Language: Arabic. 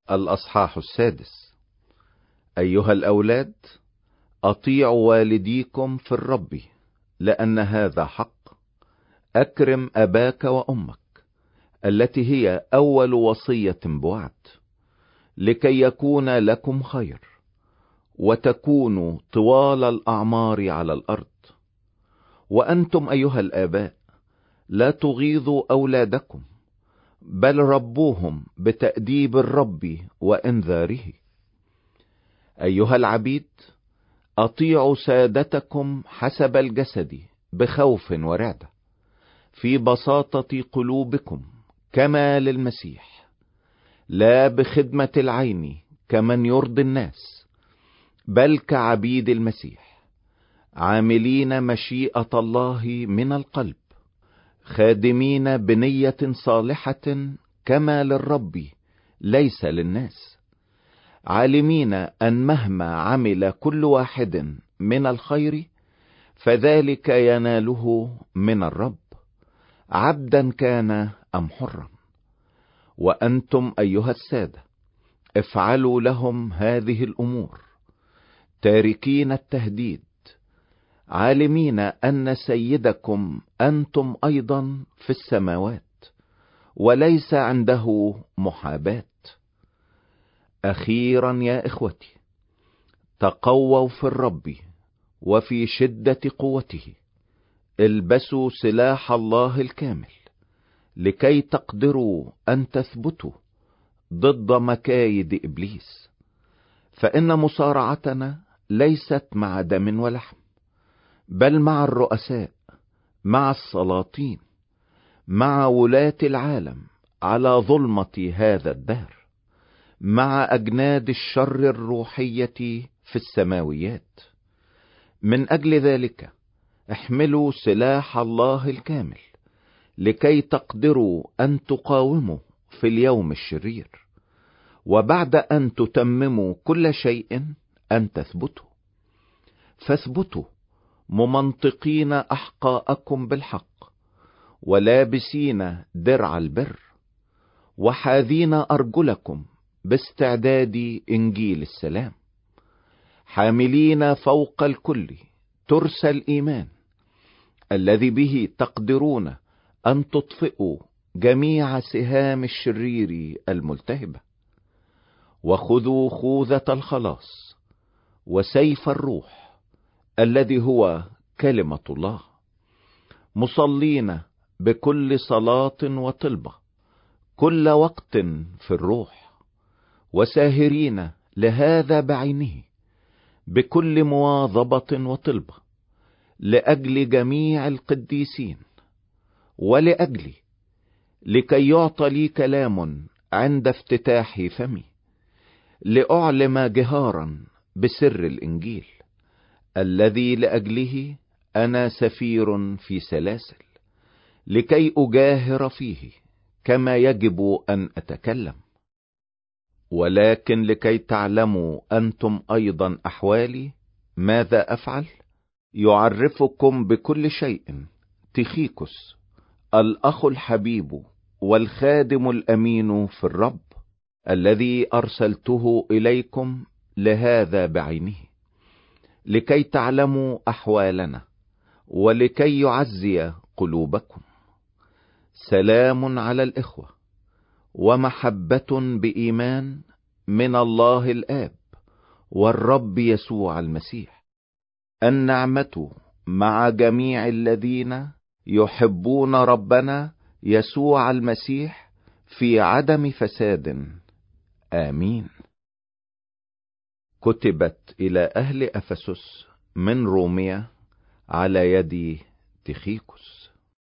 الأصحاح 6. أيها الأولاد، أطيعوا والديكم في الرب، لأن هذا حق. أكرم أباك وأمك، التي هي أول وصية بوعد، لكي يكون لكم خير، وتكونوا طوال الأعمار على الأرض. وأنتم أيها الآباء، لا تغيظوا أولادكم، بل ربوهم بتأديب الرب وإنذاره. أيها العبيد، أطيعوا سادتكم حسب الجسد بخوف ورعدة، في بساطة قلوبكم كما للمسيح، لا بخدمة العين كمن يرضي الناس، بل كعبيد المسيح، عاملين مشيئة الله من القلب، خادمين بنية صالحة كما للرب ليس للناس، عالمين أن مهما عمل كل واحد من الخير فذلك يناله من الرب، عبدا كان أم حرا. وأنتم أيها السادة، افعلوا لهم هذه الأمور، تاركين التهديد، عالمين أن سيدكم أنتم أيضا في السماوات، وليس عنده محاباة. أخيرا يا إخوتي، تقووا في الرب وفي شدة قوته، البسوا سلاح الله الكامل، لكي تقدروا أن تثبتوا ضد مكايد إبليس. فإن مصارعتنا ليست مع دم ولحم، بل مع الرؤساء، مع السلاطين، مع ولاة العالم على ظلمة هذا الدهر، مع أجناد الشر الروحية في السماويات. من أجل ذلك احملوا سلاح الله الكامل، لكي تقدروا أن تقاوموا في اليوم الشرير، وبعد أن تتمموا كل شيء أن تثبتوا. فاثبتوا ممنطقين أحقاءكم بالحق، ولابسين درع البر، وحاذين أرجلكم باستعداد إنجيل السلام، حاملين فوق الكل ترس الإيمان، الذي به تقدرون أن تطفئوا جميع سهام الشرير الملتهبة. وخذوا خوذة الخلاص وسيف الروح، الذي هو كلمة الله، مصلين بكل صلاة وطلبة كل وقت في الروح، وساهرين لهذا بعينه بكل مواظبة وطلبة، لأجل جميع القديسين، ولأجلي، لكي يعطى لي كلام عند افتتاح فمي، لأعلم جهارا بسر الإنجيل، الذي لأجله أنا سفير في سلاسل، لكي أجاهر فيه كما يجب أن أتكلم. ولكن لكي تعلموا أنتم أيضا أحوالي ماذا أفعل، يعرفكم بكل شيء تخيكوس، الأخ الحبيب والخادم الأمين في الرب، الذي أرسلته إليكم لهذا بعينه، لكي تعلموا أحوالنا، ولكي يعزي قلوبكم. سلام على الإخوة، ومحبة بإيمان من الله الآب والرب يسوع المسيح. النعمة مع جميع الذين يحبون ربنا يسوع المسيح في عدم فساد. آمين. كتبت إلى أهل أفسس من روميا على يد تخيكوس.